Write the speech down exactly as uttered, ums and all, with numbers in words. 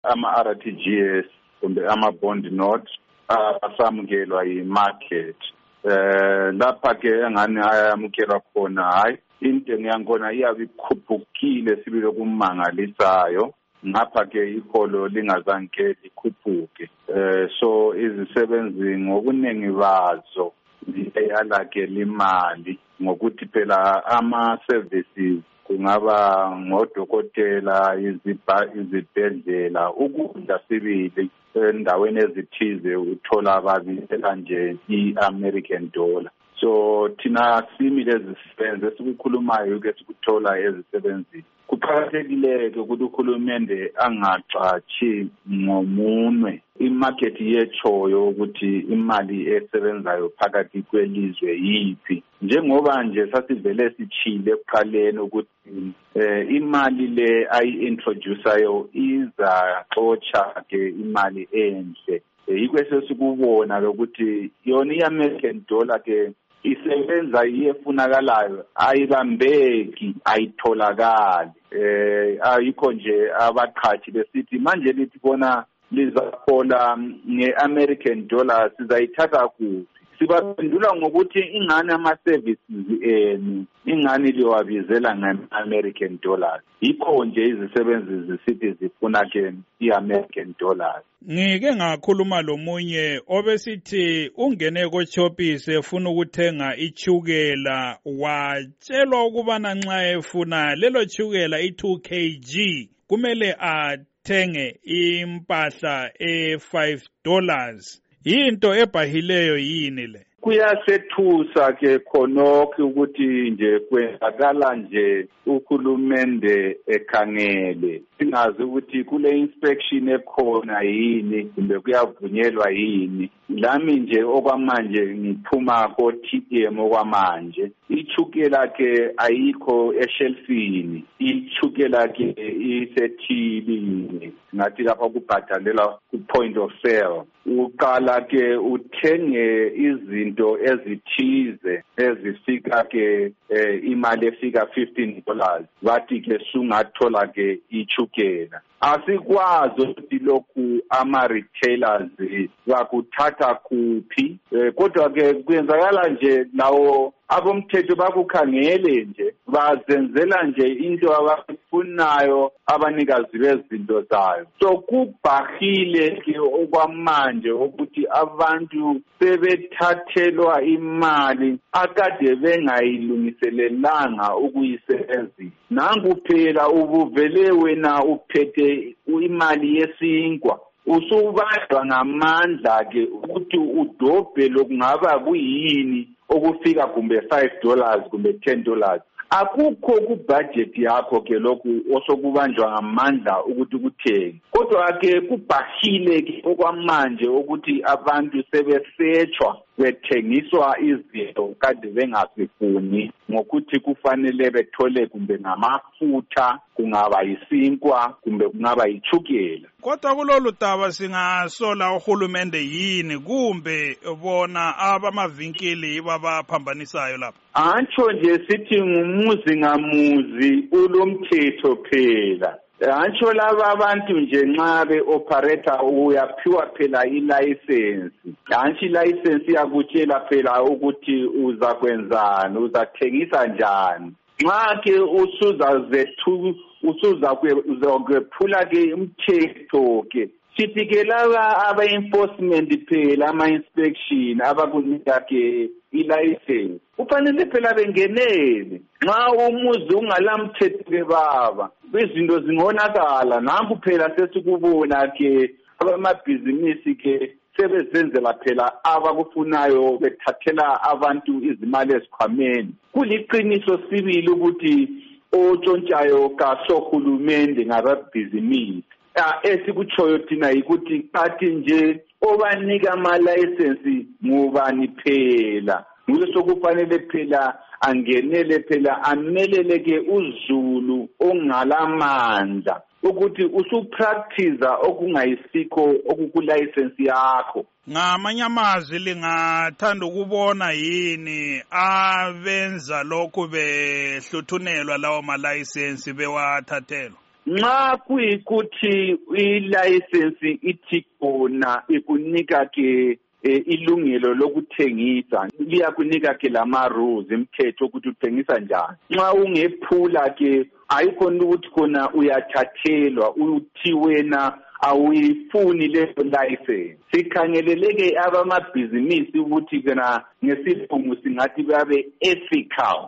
ama-R T G S kumbe ama-bond notes asamukelwa yi-market. Eh lapha ke engani ayamukelwa khona hayi intengo yakhona iyabe ikhuphukile sibile kumangalisayo ngapha ke iholo lingazange likhuphuke. Eh so izisebenzi ngokuningi bazo ziyala ke limali ngokuthi phela ama services kungaba ngodokotela, izibhedlela, ukudla sibili endaweni ezithize uthola babisela nje i-American dollar. So thina simi lezi sisebenzi esikukhulumayo ke sikuthola ezisebenzi. Kuqakathekile ke ukuthi uhulumende angacathi ngomunwe imarket yechoyo ukuthi imali esebenzayo phakathi kwelizwe yipi. Njengoba nje sasivele sichile ekuqaleni ukuthi eh imali le ayi-introduceayo iza xotsha ke imali enhle. Yikwese sikubona ukuthi yona i-American dollar ke isebenza iyefunakalayo ayibambeki ayitholakali. Eh ayikho nje abaqhathi besithi manje lithi bona lizahola nge-American dollar sizayithatha kuphi. Sibaphendula ngokuthi ingane ama-services enu ingane liwabizela nge-American dollars. Yikho nje izisebenzi zisithi zifuna ke i-American dollars. Ngike ngakhuluma lomunye obesithi ungene koShoprite efuna ukuthenga ichukela watshelwa ukubana nxa efuna lelo chukela i-two kilograms kumele athenge impahla e-five dollars. Into ebhahileyo yini le? Kuyasethusa ke khonokho ukuthi nje kwenzakala nje uhulumende ekhangele singazi ukuthi kule inspection ekhona yini kumbe kuyavunyelwa yini. Lami nje okwamanje ngiphuma ko T D M okwamanje ichukela ke ayikho eshelfini, ichukela ke isethilini ngathi lapha kubhadalela ku point of sale. Uqala ke uthenge izinto ezithize ezifika ke eh, imali efika fifteen dollars bathi ke sungathola ke ichukela. Asikwazi ukuthi lokhu ama-retailers bakuthatha kuphi, eh, kodwa ke kwenzakala nje lawo abomthetho bakukhangele nje bazenzela nje into abayifunayo abanikazi bezinto zayo. So kubhahile ke okwamanje ukuthi abantu sebethathelwa imali akade bengayilungiselelanga ukuyisebenzisa. Nangu phela ubuvele wena uphethe imali yesinkwa usubanjwa ngamandla ke ukuthi udobhe lokungaba kuyini okufika kumbe five dollars kumbe ten dollars. Akukho ku budget yakho ke lokhu osokubanjwa ngamandla ukuthi kuthenge. Kodwa ke kubhahile ke okwamanje ukuthi abantu sebesethwa bethengiswa izinto kade bengasifuni ngokuthi kufanele bethole kumbe ngamafutha, kungaba yisinkwa kumbe kungaba yichukela. Kodwa kulolu daba singasola uhulumende yini kumbe bona abamavinkili babaphambanisayo lapha? Antsho nje sithi ngumuzi ngamuzi ulomthetho phela. Antsho laba abantu nje nxa be-operator uyaphiwa phela i-license. Antsho i-license iyakutshela phela ukuthi uzakwenzani, uzathengisa njani. Nxa ke usuzazethu usuzakwephula ke umthetho ke sithi ke laba aba-enforcement phela ama-inspection abakunika ke i-license kufanele phela bengenele. Nxa umuzi ungalamthetho ke baba izinto zingonakala. Nangu phela sesikubona ke abamabhizinisi ke sebezenzela phela abakufunayo bethathela abantu izimali ezikhwameni. Kuliqiniso sibili ukuthi otshontshayo kasohulumende ngababhizinisi. Esikutshoyo thina yikuthi kathi nje obanika ama-license ngubani phela. Nguye sokufanele phela angenele phela ameleleke uzulu ongalamandla ukuthi usupractice okungayisikho okukulayisensi yakho. Ngamanye amazwi lingathanda ukubona yini abenza lokhu behluthunelwa lawo malayisensi bewathathelwa? nxa kuyikuthi ilayisensi ithi khona ikunika ke ilungelo lokuthengisa liyakunika ke lama rules imithetho ukuthi uthengisa njani. Nxa ungephula ke ayikho ukuthi khona uyathathelwa uthi wena awuyifuni leyo license. Sikhangeleleke abamabhizinisi ukuthi kena ngesilungu singathi babe ethical.